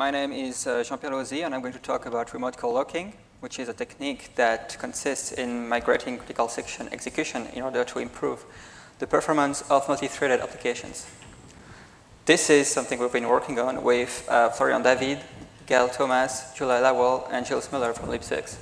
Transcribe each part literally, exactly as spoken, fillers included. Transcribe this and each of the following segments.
my name is uh, Jean-Pierre Lozy, and I'm going to talk about remote call locking, which is a technique that consists in migrating critical section execution in order to improve the performance of multi-threaded applications. This is something we've been working on with uh, Florian David, Gail Thomas, Julia Lawal, and Gilles Miller from LibSix.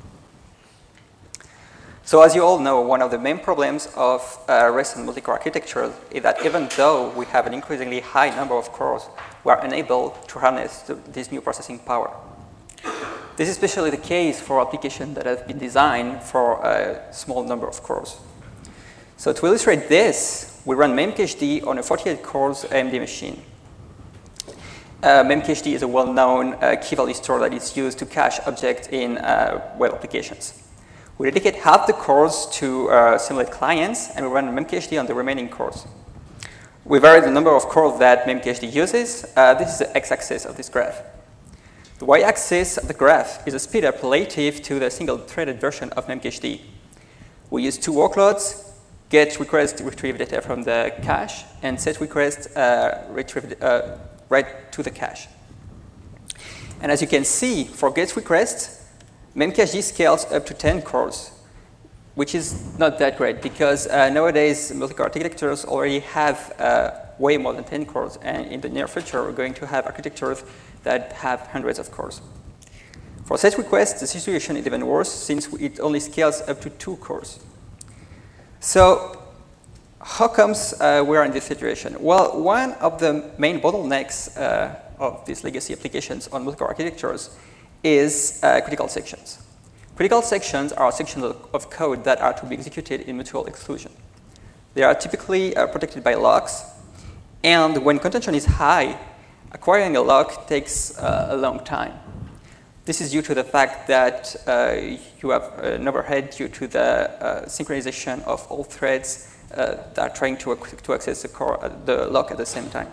So as you all know, one of the main problems of uh, recent multi-core architectures is that even though we have an increasingly high number of cores, we are unable to harness the, this new processing power. This is especially the case for applications that have been designed for a small number of cores. So to illustrate this, we run memcached on a forty-eight cores A M D machine. Uh, memcached is a well-known uh, key-value store that is used to cache objects in uh, web applications. We dedicate half the cores to uh, simulate clients, and we run memcached on the remaining cores. We vary the number of cores that memcached uses. Uh, this is the x-axis of this graph. The y-axis of the graph is a speedup relative to the single-threaded version of memcached. We use two workloads: get request retrieve data from the cache, and set request uh, retrieve uh, right to the cache. And as you can see, for get request, memcached scales up to ten cores, which is not that great because uh, nowadays multi-core architectures already have uh, way more than ten cores, and in the near future we're going to have architectures that have hundreds of cores. For set request, the situation is even worse since it only scales up to two cores. So how comes uh, we are in this situation? Well, one of the main bottlenecks uh, of these legacy applications on multi-core architectures is uh, critical sections. Critical sections are sections of code that are to be executed in mutual exclusion. They are typically uh, protected by locks, and when contention is high, acquiring a lock takes uh, a long time. This is due to the fact that uh, you have an overhead due to the uh, synchronization of all threads uh, that are trying to, to access the, core, uh, the lock at the same time.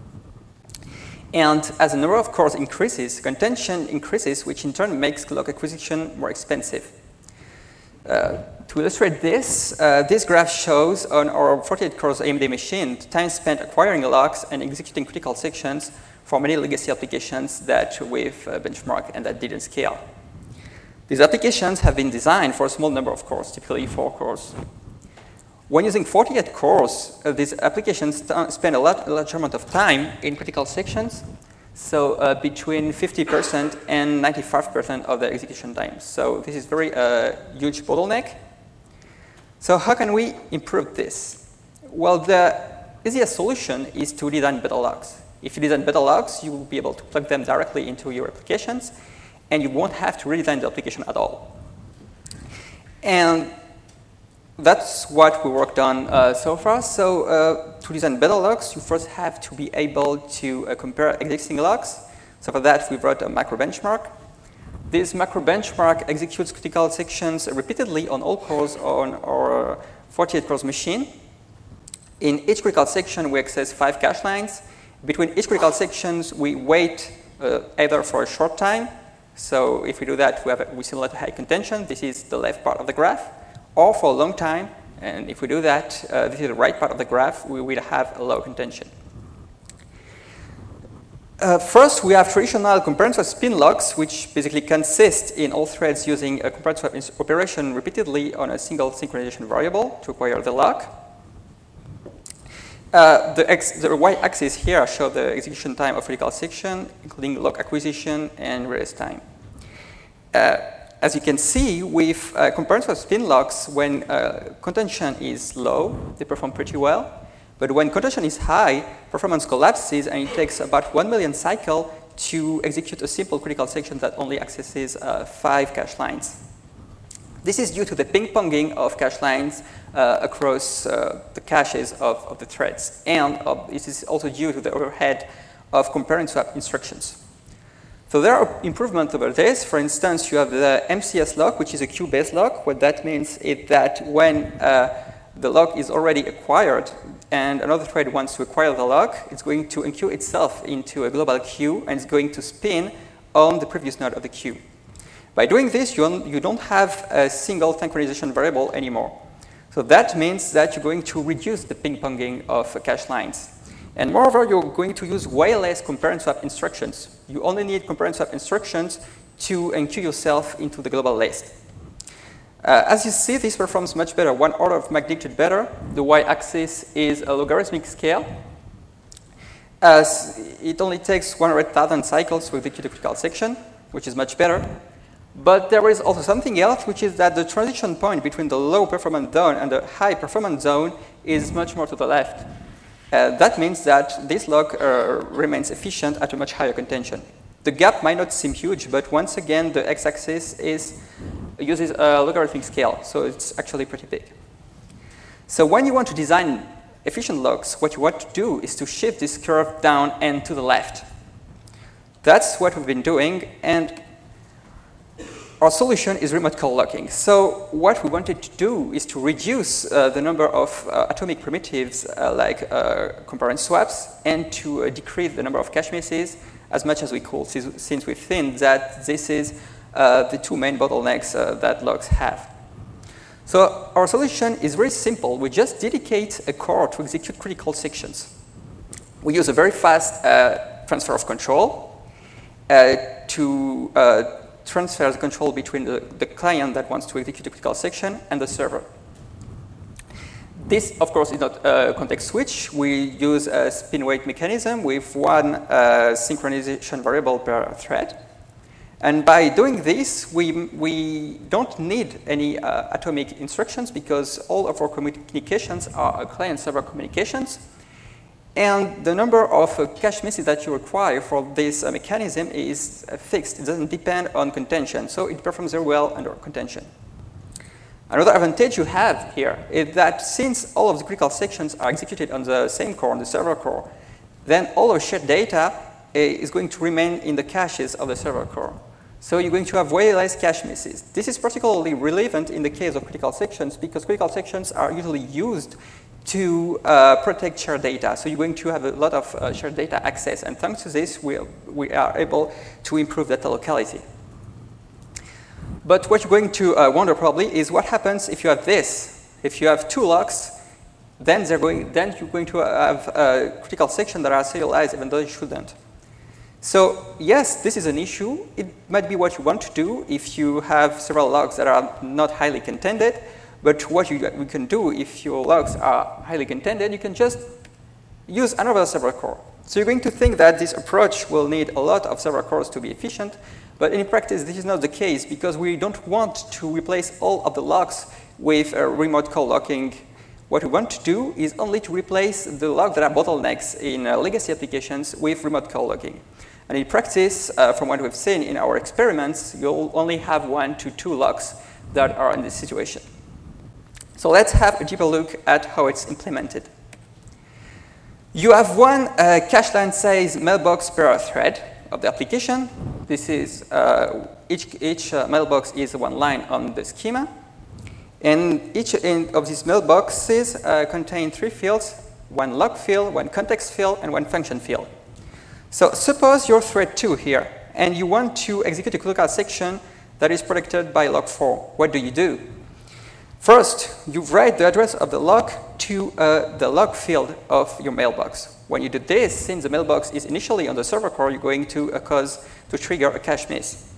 And as the number of cores increases, contention increases, which in turn makes lock acquisition more expensive. Uh, to illustrate this, uh, this graph shows on our forty-eight cores A M D machine the time spent acquiring locks and executing critical sections for many legacy applications that we've uh, benchmarked and that didn't scale. These applications have been designed for a small number of cores, typically four cores. When using forty-eight cores, uh, these applications spend a, lot, a large amount of time in critical sections, so uh, between fifty percent and ninety-five percent of the execution time. So this is very uh, huge bottleneck. So how can we improve this? Well, the easiest solution is to design better locks. If you design better locks, you will be able to plug them directly into your applications, and you won't have to redesign the application at all. And that's what we worked on uh, so far. So uh, to design better locks, you first have to be able to uh, compare existing locks. So for that, we wrote a macro benchmark. This macro benchmark executes critical sections repeatedly on all cores on our forty-eight cores machine. In each critical section, we access five cache lines. Between each critical sections, we wait uh, either for a short time. So if we do that, we, have a, we simulate a high contention. This is the left part of the graph. Or for a long time, and if we do that, uh, this is the right part of the graph, we will have a low contention. Uh, first, we have traditional compare and swap spin locks, which basically consist in all threads using a compare and swap operation repeatedly on a single synchronization variable to acquire the lock. Uh, the, x, the y-axis here shows the execution time of critical section, including lock acquisition and release time. Uh, As you can see, with uh, compare and swap spin locks, when uh, contention is low, they perform pretty well. But when contention is high, performance collapses, and it takes about one million cycles to execute a simple critical section that only accesses uh, five cache lines. This is due to the ping-ponging of cache lines uh, across uh, the caches of, of the threads. And uh, this is also due to the overhead of compare and swap instructions. So there are improvements over this. For instance, you have the M C S lock, which is a queue-based lock. What that means is that when uh, the lock is already acquired and another thread wants to acquire the lock, it's going to enqueue itself into a global queue, and it's going to spin on the previous node of the queue. By doing this, you, you don't have a single synchronization variable anymore. So that means that you're going to reduce the ping-ponging of cache lines. And moreover, you're going to use way less compare and swap instructions. You only need compare and swap instructions to enqueue yourself into the global list. Uh, as you see, this performs much better, one order of magnitude better. The y-axis is a logarithmic scale. As it only takes one hundred thousand cycles to execute a critical section, which is much better. But there is also something else, which is that the transition point between the low performance zone and the high performance zone is much more to the left. Uh, that means that this lock uh, remains efficient at a much higher contention. The gap might not seem huge, but once again, the x-axis is uses a logarithmic scale, so it's actually pretty big. So when you want to design efficient locks, what you want to do is to shift this curve down and to the left. That's what we've been doing, and our solution is remote call locking. So what we wanted to do is to reduce uh, the number of uh, atomic primitives uh, like uh, compare and swaps, and to uh, decrease the number of cache misses as much as we could, since we think that this is uh, the two main bottlenecks uh, that locks have. So our solution is very simple. We just dedicate a core to execute critical sections. We use a very fast uh, transfer of control uh, to uh, transfer the control between the, the client that wants to execute a critical section and the server. This, of course, is not a context switch. We use a spin weight mechanism with one uh, synchronization variable per thread. And by doing this, we, we don't need any uh, atomic instructions because all of our communications are client-server communications. And the number of uh, cache misses that you require for this uh, mechanism is uh, fixed. It doesn't depend on contention, so it performs very well under contention. Another advantage you have here is that since all of the critical sections are executed on the same core, on the server core, then all of shared data uh, is going to remain in the caches of the server core. So you're going to have way less cache misses. This is particularly relevant in the case of critical sections because critical sections are usually used to uh, protect shared data. So you're going to have a lot of uh, shared data access, and thanks to this, we, we are able to improve data locality. But what you're going to uh, wonder probably is what happens if you have this. If you have two locks, then, they're going, then you're going to have a critical section that are serialized even though you shouldn't. So yes, this is an issue. It might be what you want to do if you have several logs that are not highly contended. But what you, we can do if your logs are highly contended, you can just use another server core. So you're going to think that this approach will need a lot of server cores to be efficient. But in practice, this is not the case because we don't want to replace all of the logs with a remote call locking. What we want to do is only to replace the logs that are bottlenecks in uh, legacy applications with remote call locking. And in practice, uh, from what we've seen in our experiments, you'll only have one to two logs that are in this situation. So let's have a deeper look at how it's implemented. You have one uh, cache line size mailbox per thread of the application. This is uh, each, each uh, mailbox is one line on the schema. And each in, of these mailboxes uh, contain three fields, one log field, one context field, and one function field. So suppose you're thread two here, and you want to execute a critical section that is protected by log four. What do you do? First, you write the address of the log to uh, the log field of your mailbox. When you do this, since the mailbox is initially on the server core, you're going to uh, cause to trigger a cache miss.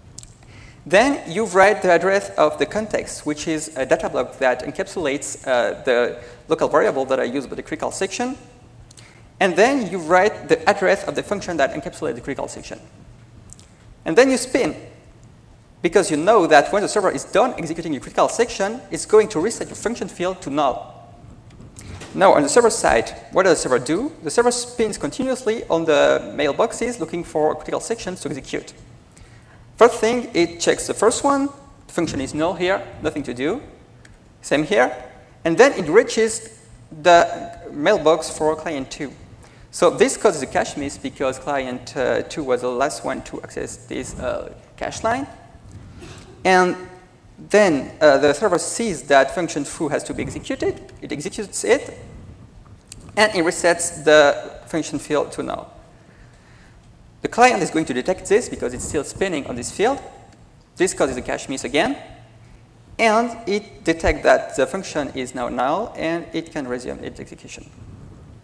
Then you write the address of the context, which is a data block that encapsulates uh, the local variable that I use by the critical section. And then you write the address of the function that encapsulates the critical section. And then you spin, because you know that when the server is done executing your critical section, it's going to reset your function field to null. Now, on the server side, what does the server do? The server spins continuously on the mailboxes looking for critical sections to execute. First thing, it checks the first one. The function is null here, nothing to do. Same here. And then it reaches the mailbox for client two. So this causes a cache miss because client uh, two was the last one to access this uh, cache line. And then uh, the server sees that function foo has to be executed. It executes it, and it resets the function field to null. The client is going to detect this because it's still spinning on this field. This causes a cache miss again. And it detects that the function is now null, and it can resume its execution.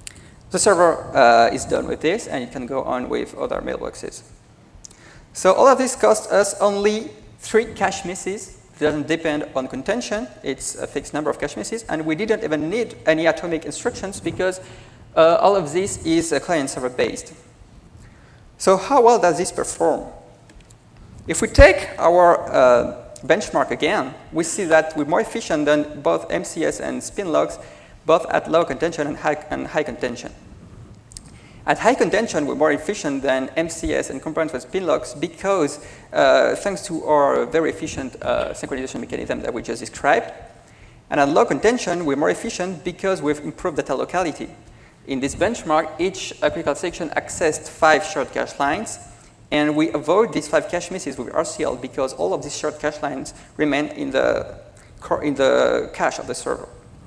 The server uh, is done with this, and it can go on with other mailboxes. So all of this costs us only three cache misses. It doesn't depend on contention. It's a fixed number of cache misses. And we didn't even need any atomic instructions because uh, all of this is uh, client-server based. So how well does this perform? If we take our uh, benchmark again, we see that we're more efficient than both M C S and Spinlogs, both at low contention and high, and high contention. At high contention, we're more efficient than M C S and compliant with Spinlogs because uh, thanks to our very efficient uh, synchronization mechanism that we just described. And at low contention, we're more efficient because we've improved data locality. In this benchmark, each uh, critical section accessed five shared cache lines, and we avoid these five cache misses with R C L because all of these shared cache lines remain in the, in the cache of the server.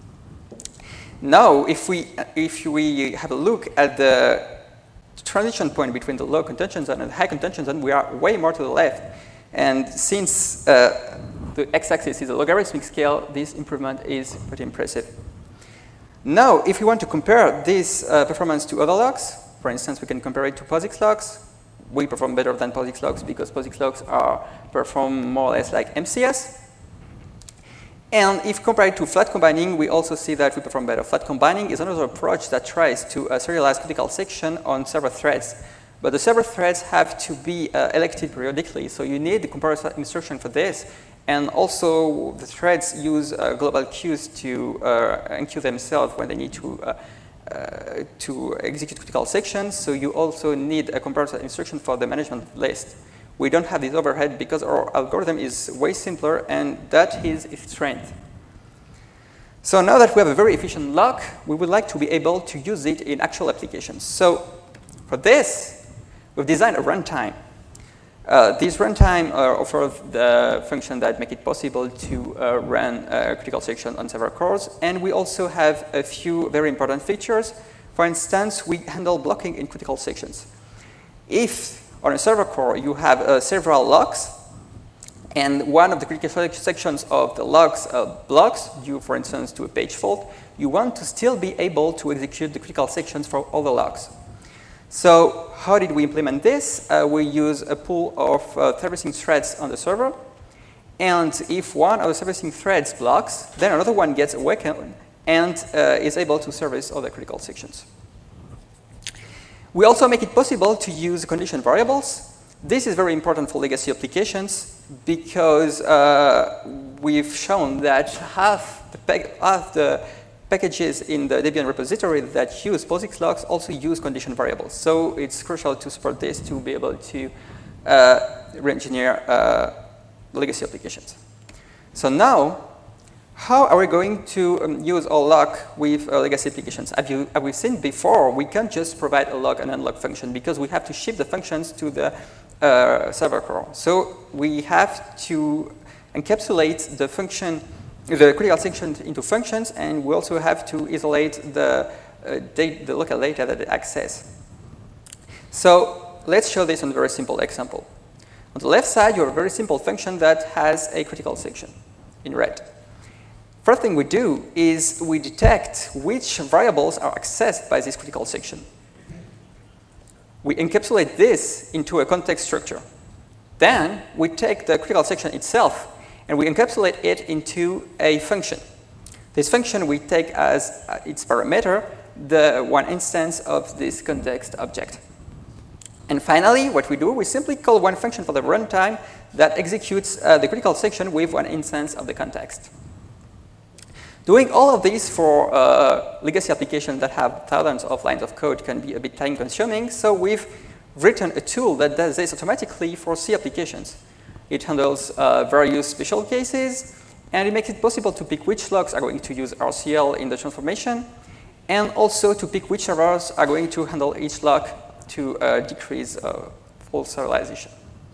Now, if we, if we have a look at the transition point between the low contention zone and the high contention zone, we are way more to the left. And since uh, the x-axis is a logarithmic scale, this improvement is pretty impressive. Now, if we want to compare this uh, performance to other logs, for instance, we can compare it to POSIX logs. We perform better than POSIX logs because POSIX logs are perform more or less like M C S. And if compared to flat combining, we also see that we perform better. Flat combining is another approach that tries to uh, serialize critical section on server threads. But the server threads have to be uh, elected periodically, so you need the comparison instruction for this. And also, the threads use uh, global queues to uh, enqueue themselves when they need to, uh, uh, to execute critical sections. So you also need a comparison instruction for the management list. We don't have this overhead because our algorithm is way simpler, and that is its strength. So now that we have a very efficient lock, we would like to be able to use it in actual applications. So for this, we've designed a runtime. Uh, this runtime uh, offers the function that make it possible to uh, run a critical section on several cores, and we also have a few very important features. For instance, we handle blocking in critical sections. If on a server core, you have uh, several locks, and one of the critical sections of the locks uh, blocks due, for instance, to a page fault. You want to still be able to execute the critical sections for all the locks. So how did we implement this? Uh, we use a pool of uh, servicing threads on the server, and if one of the servicing threads blocks, then another one gets awakened and uh, is able to service all the critical sections. We also make it possible to use condition variables. This is very important for legacy applications because uh, we've shown that half the, half the packages in the Debian repository that use POSIX logs also use condition variables. So it's crucial to support this to be able to uh, re-engineer uh, legacy applications. So now, how are we going to um, use our lock with uh, legacy applications? As you, as we've seen before, we can't just provide a lock and unlock function because we have to ship the functions to the uh, server core. So we have to encapsulate the function, the critical section into functions, and we also have to isolate the, uh, data, the local data that it access. So let's show this on a very simple example. On the left side, you have a very simple function that has a critical section in red. First thing we do is we detect which variables are accessed by this critical section. We encapsulate this into a context structure. Then we take the critical section itself and we encapsulate it into a function. This function we take as uh, its parameter the one instance of this context object. And finally, what we do, we simply call one function for the runtime that executes uh, the critical section with one instance of the context. Doing all of this for uh, legacy applications that have thousands of lines of code can be a bit time consuming, so we've written a tool that does this automatically for C applications. It handles uh, various special cases, and it makes it possible to pick which logs are going to use R C L in the transformation, and also to pick which servers are going to handle each log to uh, decrease uh, full serialization.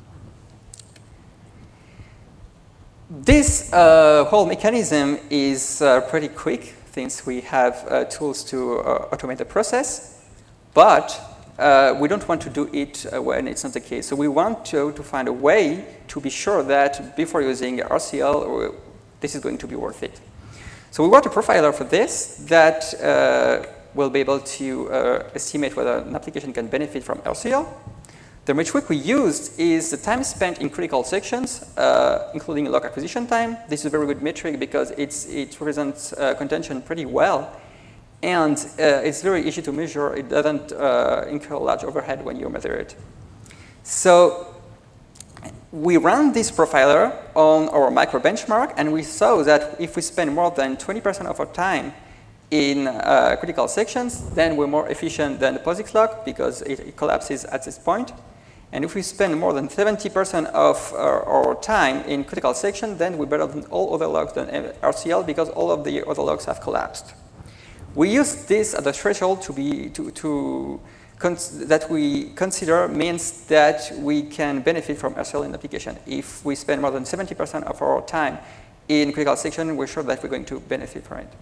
This uh, whole mechanism is uh, pretty quick since we have uh, tools to uh, automate the process, but uh, we don't want to do it uh, when it's not the case. So we want to, to find a way to be sure that before using R C L, this is going to be worth it. So we wrote a profiler for this that uh, will be able to uh, estimate whether an application can benefit from R C L. The metric we used is the time spent in critical sections, uh, including lock acquisition time. This is a very good metric because it's, it represents uh, contention pretty well. And uh, it's very easy to measure. It doesn't uh, incur large overhead when you measure it. So we ran this profiler on our micro benchmark, and we saw that if we spend more than twenty percent of our time in uh, critical sections, then we're more efficient than the POSIX lock because it, it collapses at this point. And if we spend more than seventy percent of our, our time in critical section, then we're better than all other locks than R C L because all of the other locks have collapsed. We use this as a threshold to be to, to that we consider means that we can benefit from R C L in application. If we spend more than seventy percent of our time in critical section, we're sure that we're going to benefit from it.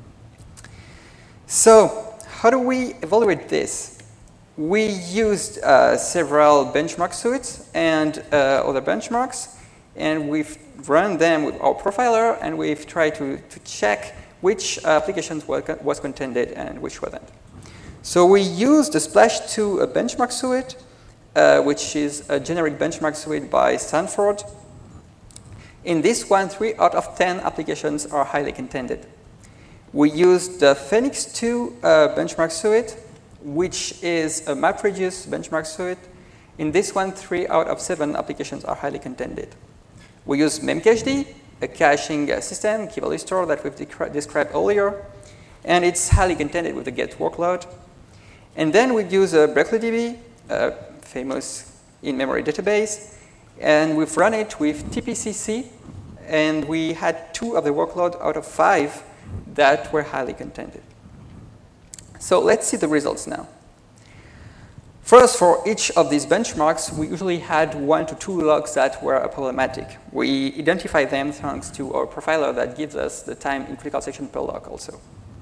So how do we evaluate this? We used uh, several benchmark suites and uh, other benchmarks, and we've run them with our profiler, and we've tried to, to check which uh, applications were, was contended and which wasn't. So we used the Splash two uh, benchmark suite, uh, which is a generic benchmark suite by Stanford. In this one, three out of ten applications are highly contended. We used the Phoenix two uh, benchmark suite, which is a MapReduce benchmark suite. In this one, three out of seven applications are highly contended. We use Memcached, a caching uh, system, key value store that we've described earlier, and it's highly contended with the GET workload. And then we use uh, BerkeleyDB, a famous in-memory database, and we've run it with T P C C, and we had two of the workload out of five that were highly contended. So let's see the results now. First, for each of these benchmarks, we usually had one to two logs that were problematic. We identify them thanks to our profiler that gives us the time in critical section per log also.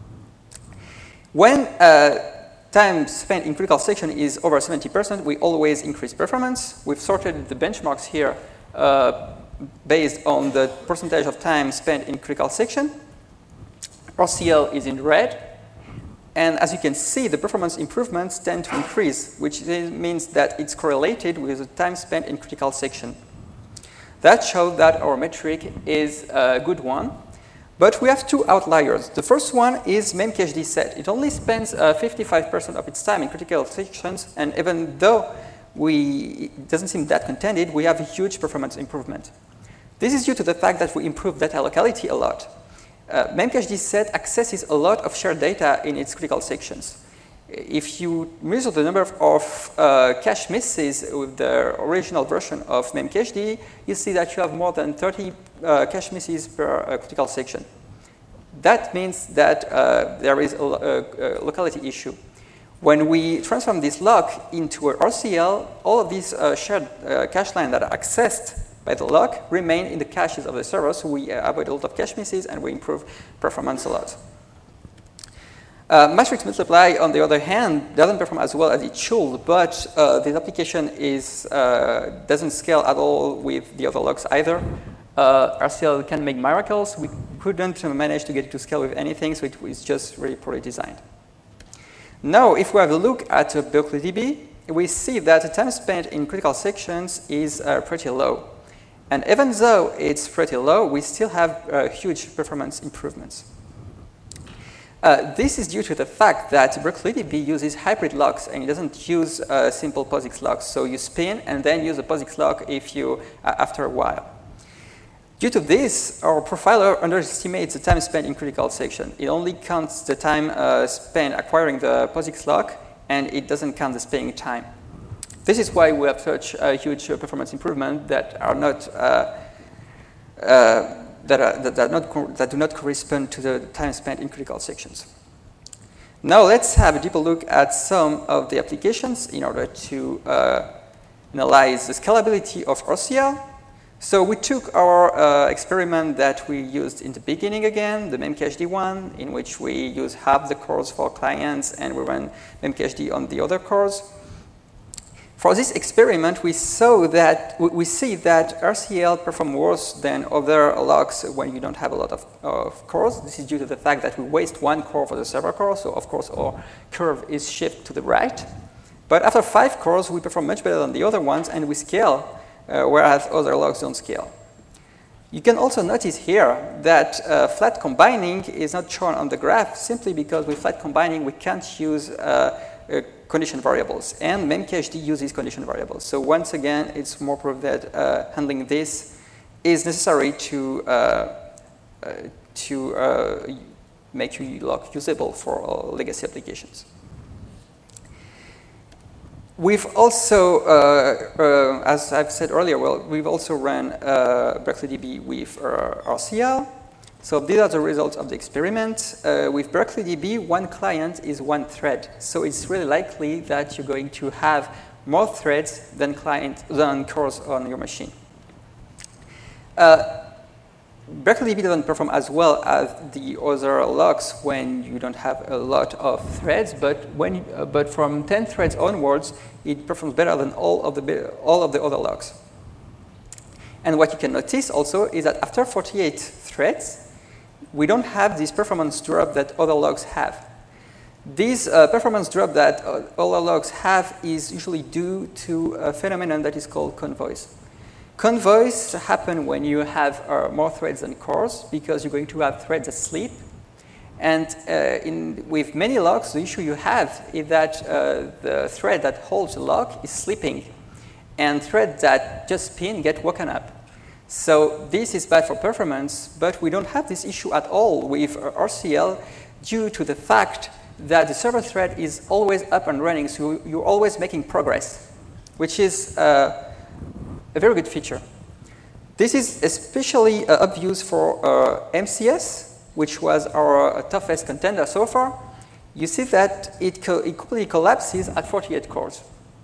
When uh, time spent in critical section is over seventy percent, we always increase performance. We've sorted the benchmarks here uh, based on the percentage of time spent in critical section. R C L is in red. And as you can see, the performance improvements tend to increase, which means that it's correlated with the time spent in critical section. That shows that our metric is a good one. But we have two outliers. The first one is Memcached set. It only spends fifty-five percent uh, of its time in critical sections, and even though we, it doesn't seem that contended, we have a huge performance improvement. This is due to the fact that we improve data locality a lot. Uh, Memcached set accesses a lot of shared data in its critical sections. If you measure the number of uh, cache misses with the original version of Memcached, you see that you have more than thirty uh, cache misses per uh, critical section. That means that uh, there is a, a, a locality issue. When we transform this lock into a R C L, all of these uh, shared uh, cache lines that are accessed by the lock remain in the caches of the server, so we uh, avoid a lot of cache misses and we improve performance a lot. Uh, Matrix Multiply, on the other hand, doesn't perform as well as it should, but uh, this application is, uh, doesn't scale at all with the other locks either. Uh, R C L can make miracles. We couldn't manage to get it to scale with anything, so it was just really poorly designed. Now, if we have a look at uh, BerkeleyDB, we see that the time spent in critical sections is uh, pretty low. And even though it's pretty low, we still have uh, huge performance improvements. Uh, this is due to the fact that BerkeleyDB uses hybrid locks and it doesn't use uh, simple POSIX locks. So you spin and then use a POSIX lock if you, uh, after a while. Due to this, our profiler underestimates the time spent in critical section. It only counts the time uh, spent acquiring the POSIX lock, and it doesn't count the spinning time. This is why we have such a huge uh, performance improvement that are not uh, uh, that, are, that, are not that do not correspond to the time spent in critical sections. Now let's have a deeper look at some of the applications in order to uh, analyze the scalability of R C L. So we took our uh, experiment that we used in the beginning again, the Memcached one, in which we use half the cores for clients and we run Memcached on the other cores. For this experiment, we saw that we see that R C L perform worse than other locks when you don't have a lot of, of cores. This is due to the fact that we waste one core for the server core, so of course our curve is shifted to the right. But after five cores, we perform much better than the other ones, and we scale, uh, whereas other locks don't scale. You can also notice here that uh, flat combining is not shown on the graph simply because with flat combining we can't use uh, uh, condition variables, and memcached uses condition variables. So once again, it's more proof that uh, handling this is necessary to, uh, uh, to uh, make your lock usable for uh, legacy applications. We've also, uh, uh, as I've said earlier, well, we've also run uh, Berkeley D B with uh, R C L. So these are the results of the experiment. Uh, with Berkeley D B, one client is one thread. So it's really likely that you're going to have more threads than client than cores on your machine. Uh, Berkeley D B doesn't perform as well as the other locks when you don't have a lot of threads, but when you, uh, but from ten threads onwards, it performs better than all of the all of the other locks. And what you can notice also is that after forty-eight threads, we don't have this performance drop that other locks have. This uh, performance drop that uh, other locks have is usually due to a phenomenon that is called convoys. Convoys happen when you have uh, more threads than cores because you're going to have threads that sleep. And uh, in, with many locks, the issue you have is that uh, the thread that holds the lock is sleeping, and threads that just spin get woken up. So this is bad for performance, but we don't have this issue at all with uh, R C L due to the fact that the server thread is always up and running, so you're always making progress, which is uh, a very good feature. This is especially uh, obvious for uh, M C S, which was our uh, toughest contender so far. You see that it, co it completely collapses at forty-eight cores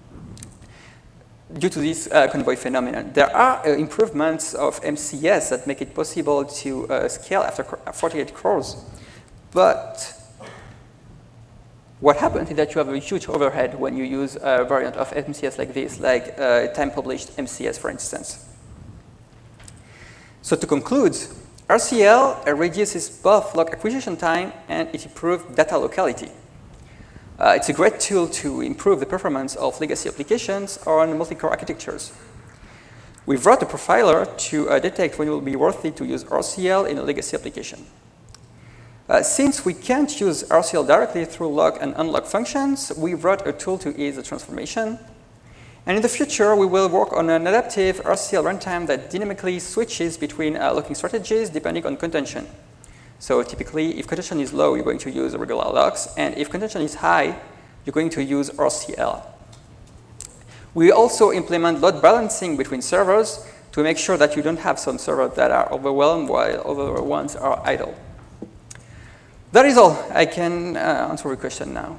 due to this uh, convoy phenomenon. There are uh, improvements of M C S that make it possible to uh, scale after forty-eight cores, but what happens is that you have a huge overhead when you use a variant of M C S like this, like uh, time-published M C S, for instance. So to conclude, R C L uh, reduces both lock acquisition time and it improves data locality. Uh, it's a great tool to improve the performance of legacy applications on multi-core architectures. We wrote a profiler to uh, detect when it will be worth it to use R C L in a legacy application. Uh, since we can't use R C L directly through lock and unlock functions, we wrote a tool to ease the transformation. And in the future, we will work on an adaptive R C L runtime that dynamically switches between uh, locking strategies depending on contention. So typically, if contention is low, you're going to use regular locks. And if contention is high, you're going to use R C L. We also implement load balancing between servers to make sure that you don't have some servers that are overwhelmed while other ones are idle. That is all. I can uh, answer your question now.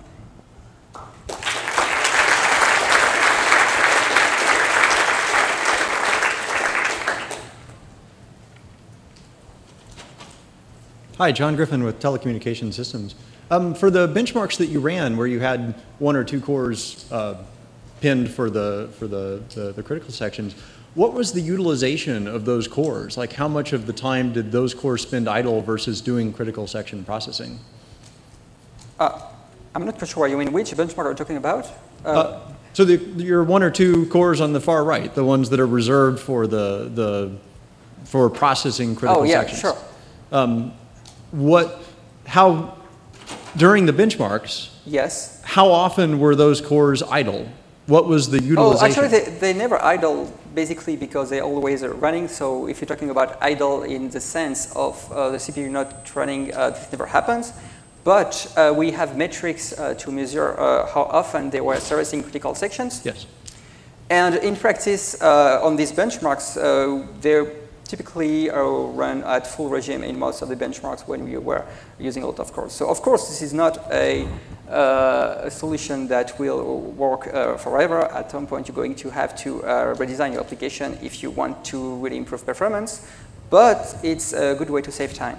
Hi, John Griffin with Telecommunication Systems. Um, for the benchmarks that you ran where you had one or two cores uh, pinned for the, for the, the, the critical sections, what was the utilization of those cores? Like how much of the time did those cores spend idle versus doing critical section processing? Uh, I'm not sure what you mean. Which benchmark are you talking about? Uh, uh, so the, your one or two cores on the far right, the ones that are reserved for the, the for processing critical oh, yeah, sections. Sure. Um, what, how, during the benchmarks, yes. How often were those cores idle? What was the utilization? Oh, actually, they, they never idle, basically because they always are running. So if you're talking about idle in the sense of uh, the C P U not running, uh, this never happens. But uh, we have metrics uh, to measure uh, how often they were servicing critical sections. Yes. And in practice, uh, on these benchmarks, uh, they're typically uh, run at full regime in most of the benchmarks when we were using a lot of cores. So of course, this is not a, uh, a solution that will work uh, forever. At some point, you're going to have to uh, redesign your application if you want to really improve performance. But it's a good way to save time.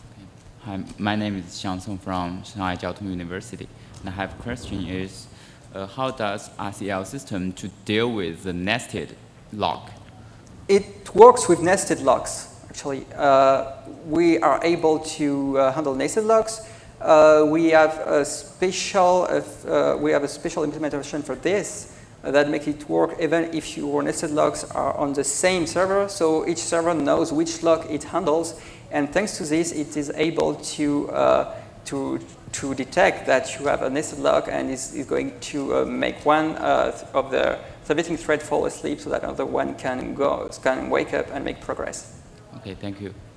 Hi, my name is Xiang Song from Shanghai Jiao Tong University. And I have a question is, uh, how does R C L system to deal with the nested lock? It works with nested locks, actually. Uh, we are able to uh, handle nested locks. Uh, we have a special, uh, we have a special implementation for this uh, that makes it work even if your nested locks are on the same server. So each server knows which lock it handles, and thanks to this, it is able to uh, to to detect that you have a nested lock and is, is going to uh, make one uh, of the submitting thread fall asleep so that another one can go, can wake up and make progress. Okay, thank you.